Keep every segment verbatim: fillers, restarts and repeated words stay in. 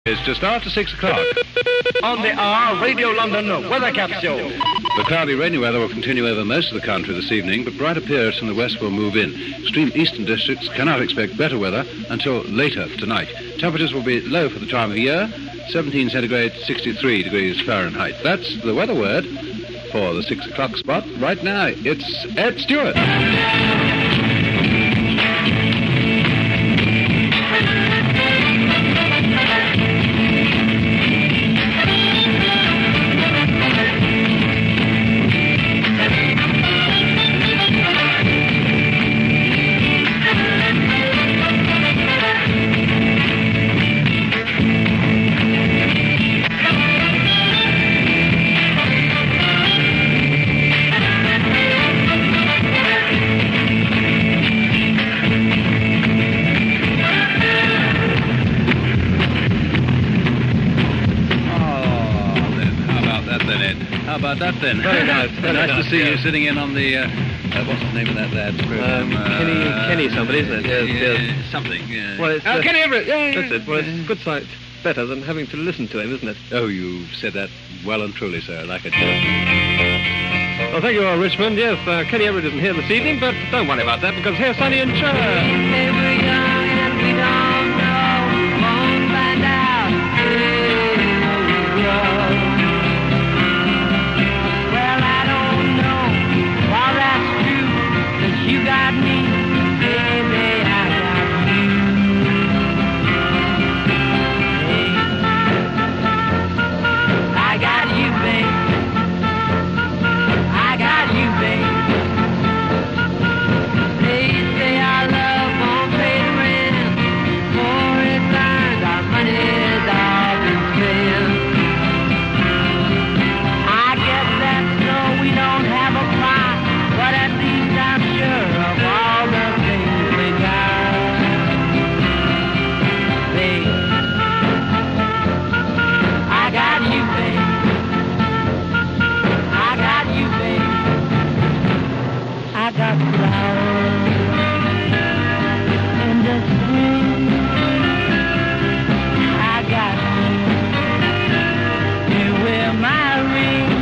It's just after six o'clock. On the hour, Radio London weather capsule. The cloudy, rainy weather will continue over most of the country this evening, but brighter periods from the west will move in. Extreme eastern districts cannot expect better weather until later tonight. Temperatures will be low for the time of year, seventeen centigrade, sixty-three degrees Fahrenheit. That's the weather word for the six o'clock spot. Right now, it's Ed Stewart. How about that then? Very nice. Very nice, nice to see yeah. you sitting in on the, uh, uh, what's the name of that lad's program? Um, uh, Kenny, Kenny somebody, isn't it? Yes, yeah, yes. Something, yeah. Well, it's, oh, uh, Kenny Everett, yeah, yeah. That's it. Well, it's a good sight better than having to listen to him, isn't it? Oh, you said that well and truly, sir, like it. Well, thank you all, Richmond. Yes, uh, Kenny Everett isn't here this evening, but don't worry about that, because here's Sonny and Cher. They were young and we don't know, won't find out till we grow. You got me, baby, I got you. Hey, I got you, babe. I got you, babe. They say our love won't pay the rent, for it's earned, our money's all been spent. I guess that's so we don't have a plot, but at least I'm sure of all the things we got. Babe, I got you, babe. I got you, babe. I got flowers in the spring. I got you. You wear my ring.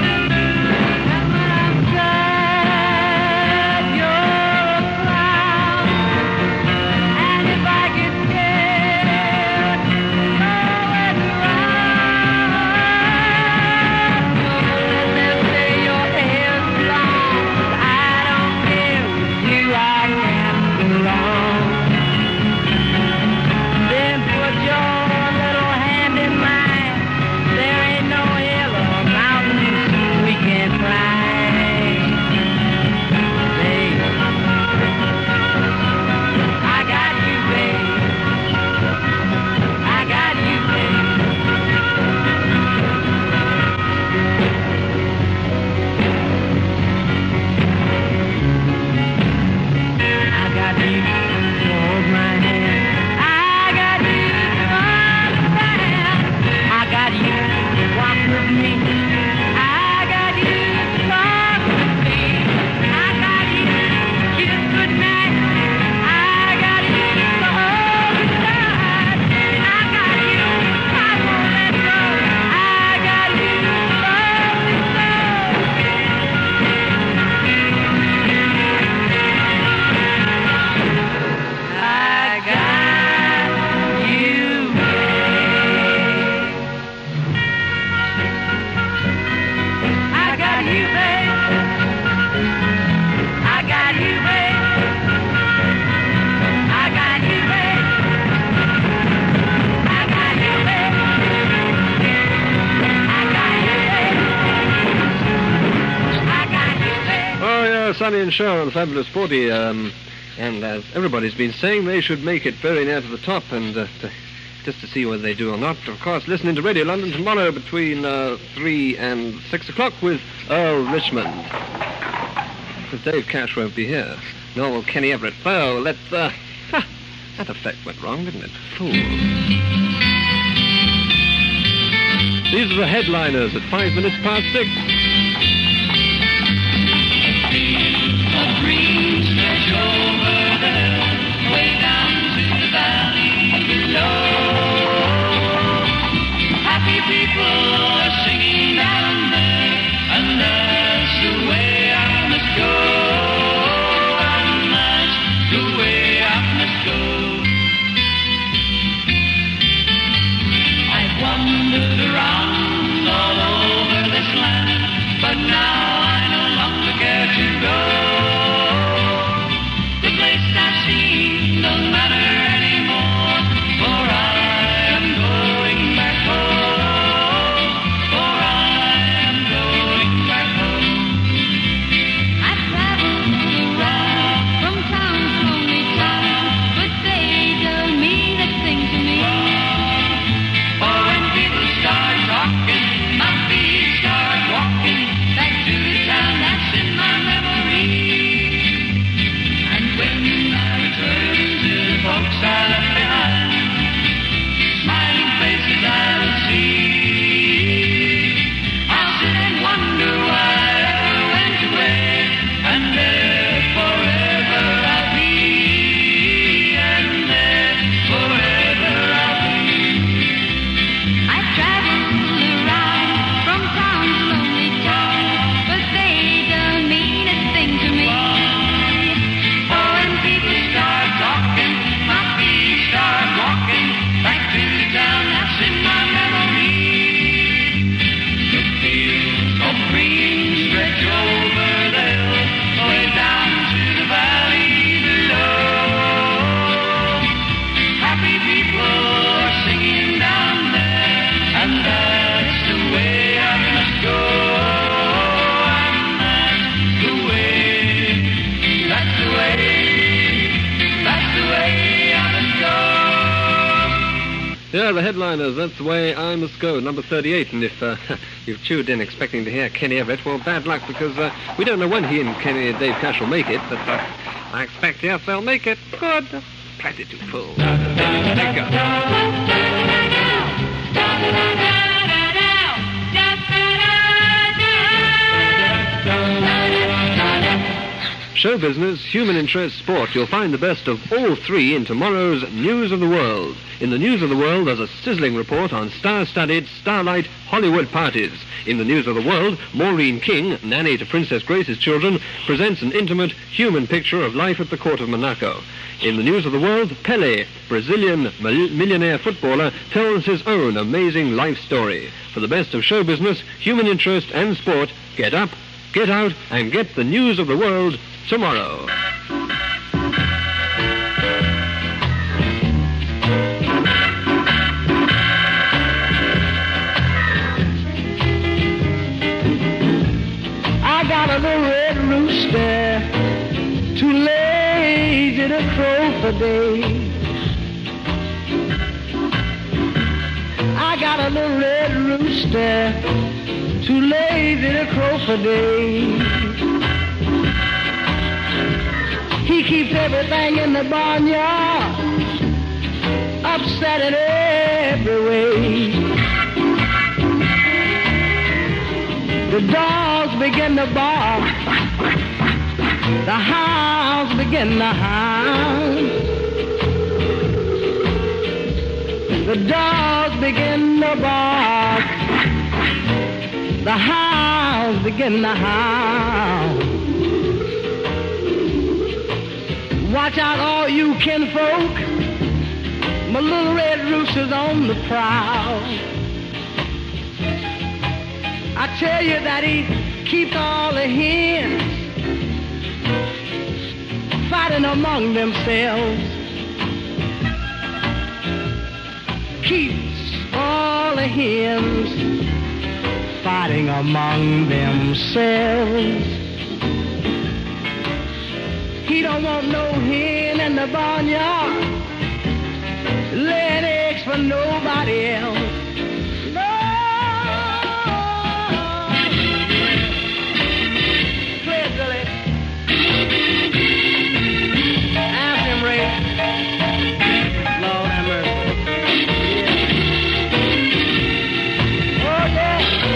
Sonny and Cher on Fabulous forty, um, and as everybody's been saying, they should make it very near to the top, and uh, to, just to see whether they do or not. Of course, listening to Radio London tomorrow between uh, three and six o'clock with Earl Richmond. Because Dave Cash won't be here, nor will Kenny Everett. Oh, let's, uh, ha, that effect went wrong, didn't it? Fool. These are the headliners at five minutes past six. Green stretch over there, way down to the valley below. are the headliners. That's the way I must go, number thirty-eight. And if uh, you've tuned in expecting to hear Kenny Everett, well, bad luck, because uh, we don't know when he and Kenny and Dave Cash will make it, but uh, I expect, yes, they'll make it. Good. Plenty too full. Take Show business, human interest, sport. You'll find the best of all three in tomorrow's News of the World. In the News of the World, there's a sizzling report on star-studded, starlight Hollywood parties. In the News of the World, Maureen King, nanny to Princess Grace's children, presents an intimate, human picture of life at the court of Monaco. In the News of the World, Pelé, Brazilian mil- millionaire footballer, tells his own amazing life story. For the best of show business, human interest, and sport, get up, get out, and get the News of the World tomorrow. I got a little red rooster, too lazy to crow for days. I got a little red rooster, too lazy to crow for days. He keeps everything in the barnyard upset in every way. The dogs begin to bark, the hounds begin to howl. The dogs begin to bark, the hounds begin to howl. Watch out, all you kinfolk, my little red rooster's on the prowl. I tell you that he keeps all the hens fighting among themselves. Keeps all the hens fighting among themselves. He don't want no hen in the barnyard laying eggs for nobody else. No. Play it, Billy. Ask him, Ray. Lord have mercy. Yeah. Oh, yeah.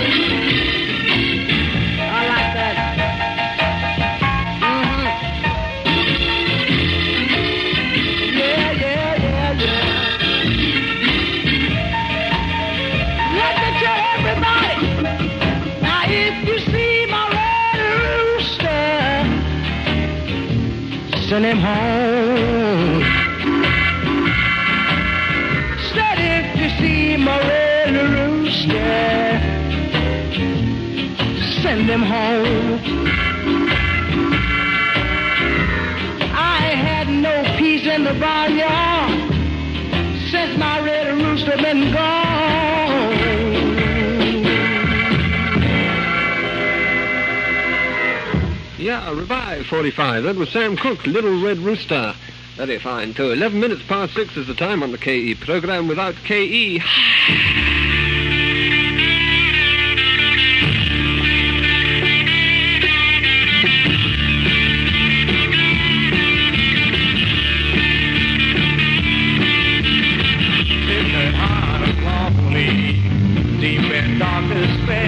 I like that. Send him home. Said if you see my red rooster, send him home. I ain't had no peace in the barnyard since my red rooster been gone. Yeah, Revive forty-five. That was Sam Cooke, Little Red Rooster. Very fine, too. eleven minutes past six is the time on the K E program without K E. Deep in dark despair.